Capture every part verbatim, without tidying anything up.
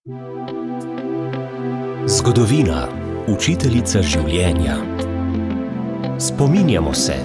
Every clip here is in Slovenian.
Zgodovina, učiteljica življenja. Spominjamo se.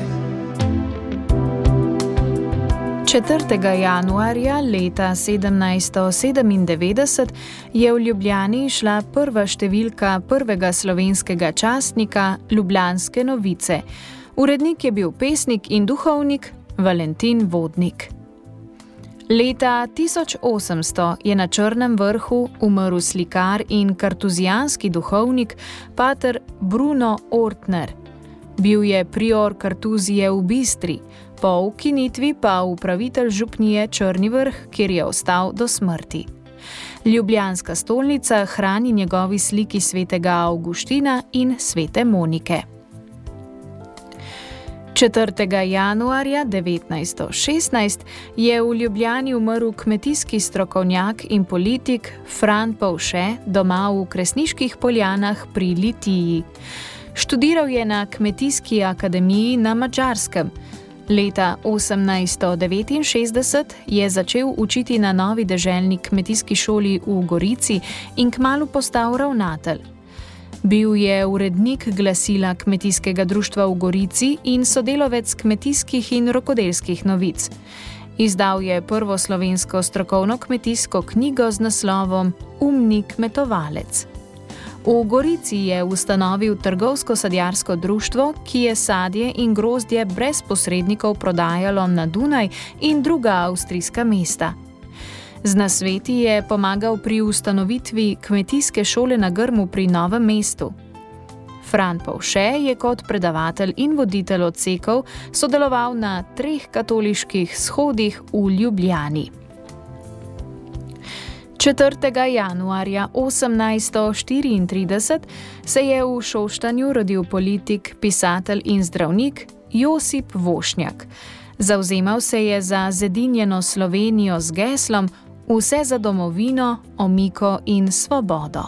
četrtega januarja leta sedemnajststo sedemindevetdeset je v Ljubljani izšla prva številka prvega slovenskega časnika Ljubljanske novice. Urednik je bil pesnik in duhovnik Valentin Vodnik. Leta tisoč osemsto je na Črnem vrhu umrl slikar in kartuzijanski duhovnik pater Bruno Ortner. Bil je prior Kartuzije v Bistri, po ukinitvi pa upravitelj župnije Črni vrh, kjer je ostal do smrti. Ljubljanska stolnica hrani njegovi sliki svetega Avguština in svete Monike. četrtega januarja devetnajststo šestnajst je v Ljubljani umrl kmetijski strokovnjak in politik Fran Povše doma v Kresniških Poljanah pri Litiji. Študiral je na Kmetijski akademiji na Madžarskem. Leta osemnajststo devetinšestdeset je začel učiti na novi deželni kmetijski šoli v Gorici in kmalu postal ravnatelj. Bil je urednik glasila Kmetijskega društva v Gorici in sodelavec kmetijskih in rokodelskih novic. Izdal je prvo slovensko strokovno kmetijsko knjigo z naslovom Umni kmetovalec. V Gorici je ustanovil trgovsko-sadjarsko društvo, ki je sadje in grozdje brez posrednikov prodajalo na Dunaj in druga avstrijska mesta. Z nasveti je pomagal pri ustanovitvi kmetijske šole na Grmu pri Novem mestu. Fran Povše je kot predavatelj in voditelj odsekov sodeloval na treh katoliških shodih v Ljubljani. četrtega januarja osemnajststo štiriintrideset se je v Šoštanju rodil politik, pisatelj in zdravnik Josip Vošnjak. Zavzemal se je za zedinjeno Slovenijo z geslom Vse za domovino, omiko in svobodo.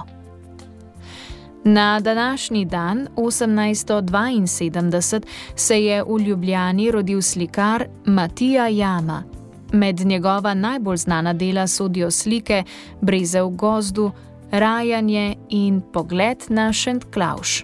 Na današnji dan, osemnajststo dvainsedemdeset, se je v Ljubljani rodil slikar Matija Jama. Med njegova najbolj znana dela sodijo slike Breze v gozdu, Rajanje in Pogled na Šentklauš.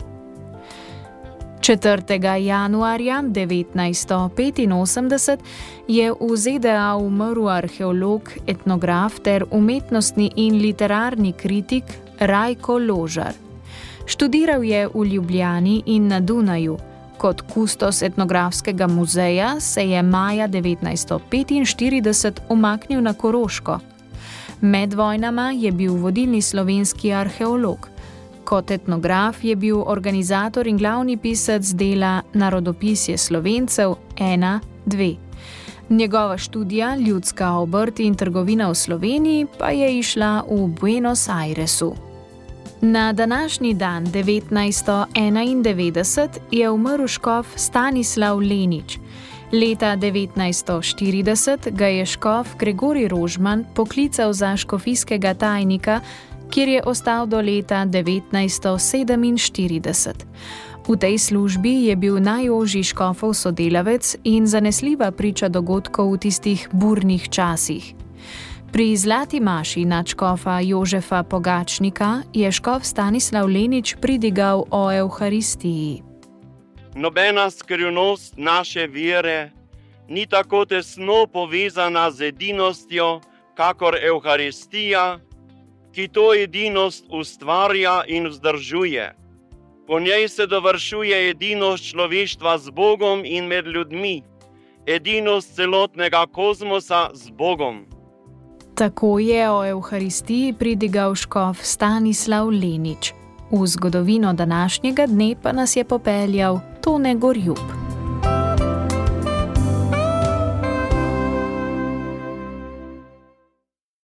četrtega januarja devetnajststo petinosemdeset je v Z D A umrl arheolog, etnograf ter umetnostni in literarni kritik Rajko Ložar. Študiral je v Ljubljani in na Dunaju. Kot kustos etnografskega muzeja se je maja devetnajststo petinštirideset umaknil na Koroško. Med vojnama je bil vodilni slovenski arheolog. Kot etnograf je bil organizator in glavni pisec dela Narodopisje Slovencev ena dve. Njegova študija Ljudska obrt in trgovina v Sloveniji pa je izšla v Buenos Airesu. Na današnji dan devetnajststo enaindevetdeset je umrl škof Stanislav Lenič. Leta devetnajststo štirideset ga je škof Gregorij Rožman poklical za škofijskega tajnika, kjer je ostal do leta devetnajststo sedeminštirideset. V tej službi je bil najožji škofov sodelavec in zanesljiva priča dogodkov v tistih burnih časih. Pri Zlati maši nadškofa Jožefa Pogačnika je škof Stanislav Lenič pridigal o Evharistiji. Nobena skrivnost naše vere ni tako tesno povezana z edinostjo, kakor Evharistija, ki to edinost ustvarja in vzdržuje. Po njej se dovršuje edinost človeštva z Bogom in med ljudmi, edinost celotnega kozmosa z Bogom. Tako je o Evharistiji pridigal škof Stanislav Lenič. V zgodovino današnjega dne pa nas je popeljal Tone Gorjup.